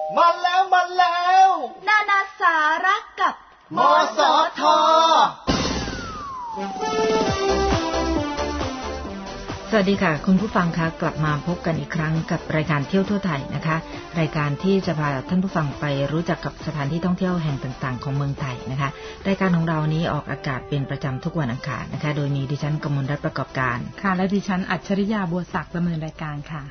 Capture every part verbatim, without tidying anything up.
มาแล้วมาแล้วนานาสาระกับมสทสวัสดีค่ะคุณผู้ฟังคะกลับมาพบกันอีกครั้งกับรายการเที่ยวทั่วไทยนะคะรายการที่จะพาท่านผู้ฟังไปรู้จักกับสถานที่ท่องเที่ยวแห่งต่างๆของเมืองไทยนะคะรายการของเรานี้ออกอากาศเป็นประจำทุกวันอังคารนะคะโดยมีดิฉันกมลรัตน์ประกอบการค่ะและดิฉันอัจฉริยาบัวศักดิ์ดำเนินรายการค่ะ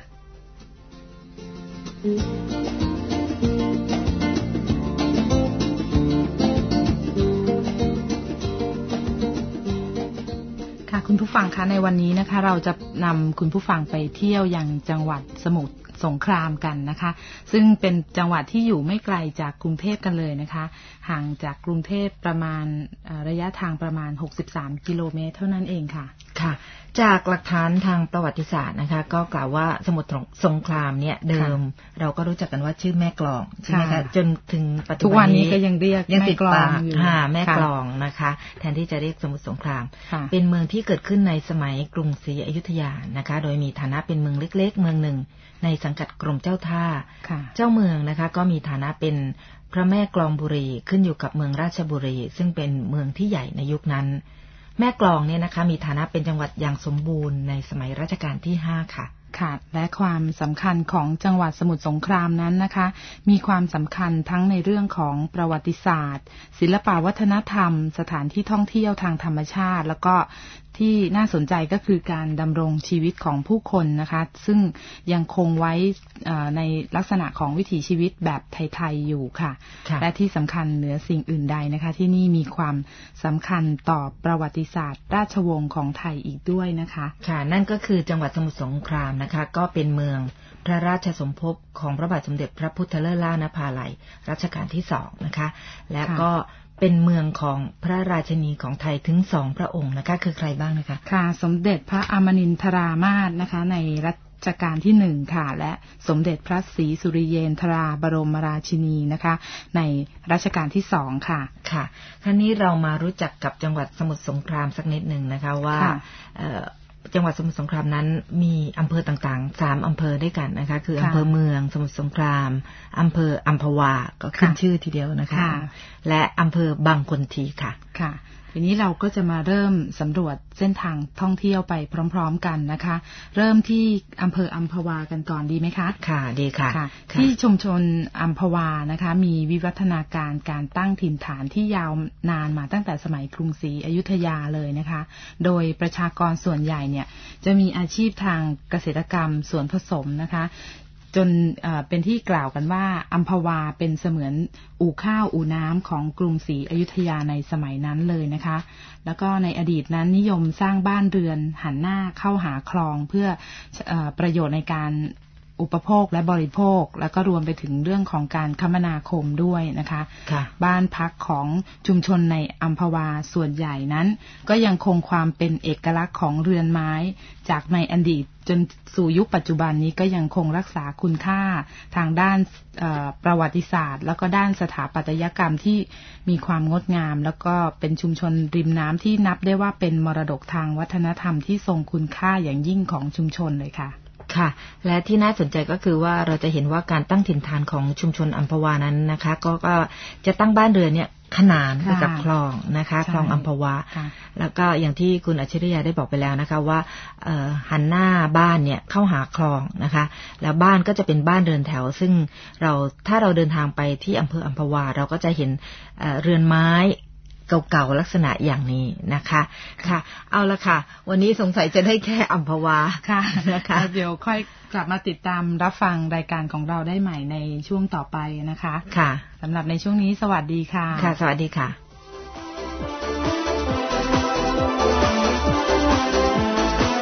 คุณผู้ฟังคะในวันนี้นะคะเราจะนำคุณผู้ฟังไปเที่ยวยังจังหวัดสมุทรสงครามกันนะคะซึ่งเป็นจังหวัดที่อยู่ไม่ไกลจากกรุงเทพกันเลยนะคะห่างจากกรุงเทพประมาณระยะทางประมาณหกสิบสามกิโลเมตรเท่านั้นเองค่ะค่ะจากหลักฐานทางประวัติศาสตร์นะคะก็กล่าวว่าสมุทรสงครามเนี่ยเดิมเราก็รู้จักกันว่าชื่อแม่กลองใช่ไหมคะจนถึงปัจจุบันนี้ก็ยังเรียกยังติดปากค่ะแม่กลองนะคะแทนที่จะเรียกสมุทรสงครามเป็นเมืองที่เกิดขึ้นในสมัยกรุงศรีอยุธยานะคะโดยมีฐานะเป็นเมืองเล็กๆเมืองหนึ่งในสังกัดกรมเจ้าท่าเจ้าเมืองนะคะก็มีฐานะเป็นพระแม่กลองบุรีขึ้นอยู่กับเมืองราชบุรีซึ่งเป็นเมืองที่ใหญ่ในยุคนั้นแม่กลองเนี่ยนะคะมีฐานะเป็นจังหวัดอย่างสมบูรณ์ในสมัยรัชกาลที่ห้าค่ะค่ะและความสำคัญของจังหวัดสมุทรสงครามนั้นนะคะมีความสำคัญทั้งในเรื่องของประวัติศาสตร์ศิลปวัฒนธรรมสถานที่ท่องเที่ยวทางธรรมชาติแล้วก็ที่น่าสนใจก็คือการดำรงชีวิตของผู้คนนะคะซึ่งยังคงไว้ในลักษณะของวิถีชีวิตแบบไทยๆอยู่ค่ะและที่สำคัญเหนือสิ่งอื่นใดนะคะที่นี่มีความสำคัญต่อประวัติศาสตร์ราชวงศ์ของไทยอีกด้วยนะคะค่ะนั่นก็คือจังหวัดสมุทรสงครามนะคะก็เป็นเมืองพระราชสมภพของพระบาทสมเด็จพระพุทธเลิศล่านภาลัยรัชกาลที่สองนะคะและก็เป็นเมืองของพระราชินีของไทยถึงสองพระองค์นะคะคือใครบ้างนะคะค่ะสมเด็จพระอมรินทรามาสนะคะในรัชกาลที่หนึ่งค่ะและสมเด็จพระศรีสุริเยนทราบรมราชินีนะคะในรัชกาลที่สองค่ะค่ะคราวนี้เรามารู้จักกับจังหวัดสมุทรสงครามสักนิดหนึ่งนะคะว่าจังหวัดสมุทรสงครามนั้นมีอำเภอต่างๆสามอำเภอด้วยกันนะคะคืออำเภอเมืองสมุทรสงครามอำเภออัมพวาก็ขึ้นชื่อทีเดียวนะคะและอำเภอบางคนทีค่ะค่ะทีนี้เราก็จะมาเริ่มสำรวจเส้นทางท่องเที่ยวไปพร้อมๆกันนะคะเริ่มที่อำเภออัมพวากันก่อนดีไหมคะค่ะดีค่ะที่ชุมชนอัมพวานะคะมีวิวัฒนาการการตั้งถิ่นฐานที่ยาวนานมาตั้งแต่สมัยกรุงศรีอยุธยาเลยนะคะโดยประชากรส่วนใหญ่เนี่ยจะมีอาชีพทางเกษตรกรรมสวนผสมนะคะจนเป็นที่กล่าวกันว่าอัมพวาเป็นเสมือนอู่ข้าวอู่น้ำของกรุงศรีอยุธยาในสมัยนั้นเลยนะคะแล้วก็ในอดีตนั้นนิยมสร้างบ้านเรือนหันหน้าเข้าหาคลองเพื่อประโยชน์ในการอุปโภคและบริโภคแล้วก็รวมไปถึงเรื่องของการคมนาคมด้วยนะคะบ้านพักของชุมชนในอัมพวาส่วนใหญ่นั้นก็ยังคงความเป็นเอกลักษณ์ของเรือนไม้จากในอดีตจนสู่ยุคปัจจุบันนี้ก็ยังคงรักษาคุณค่าทางด้านประวัติศาสตร์แล้วก็ด้านสถาปัตยกรรมที่มีความงดงามแล้วก็เป็นชุมชนริมน้ำที่นับได้ว่าเป็นมรดกทางวัฒนธรรมที่ทรงคุณค่าอย่างยิ่งของชุมชนเลยค่ะค่ะและที่น่าสนใจก็คือว่าเราจะเห็นว่าการตั้งถิ่นฐานของชุมชนอัมพวานั้นนะคะก็ก็จะตั้งบ้านเรือนเนี่ยขนานไปกับคลองนะคะคลองอัมพวาแล้วก็อย่างที่คุณอัจฉริยะได้บอกไปแล้วนะคะว่าหันหน้าบ้านเนี่ยเข้าหาคลองนะคะแล้วบ้านก็จะเป็นบ้านเรือนแถวซึ่งเราถ้าเราเดินทางไปที่อำเภออัมพวาเราก็จะเห็นเรือนไม้เก่าๆลักษณะอย่างนี้นะคะค่ะเอาละค่ะวันนี้สงสัยจะได้แค่อัมพวาค่ะนะคะเดี๋ยวค่อยกลับมาติดตามรับฟังรายการของเราได้ใหม่ในช่วงต่อไปนะคะค่ะสำหรับในช่วงนี้สวัสดีค่ะค่ะสวัสดีค่ะ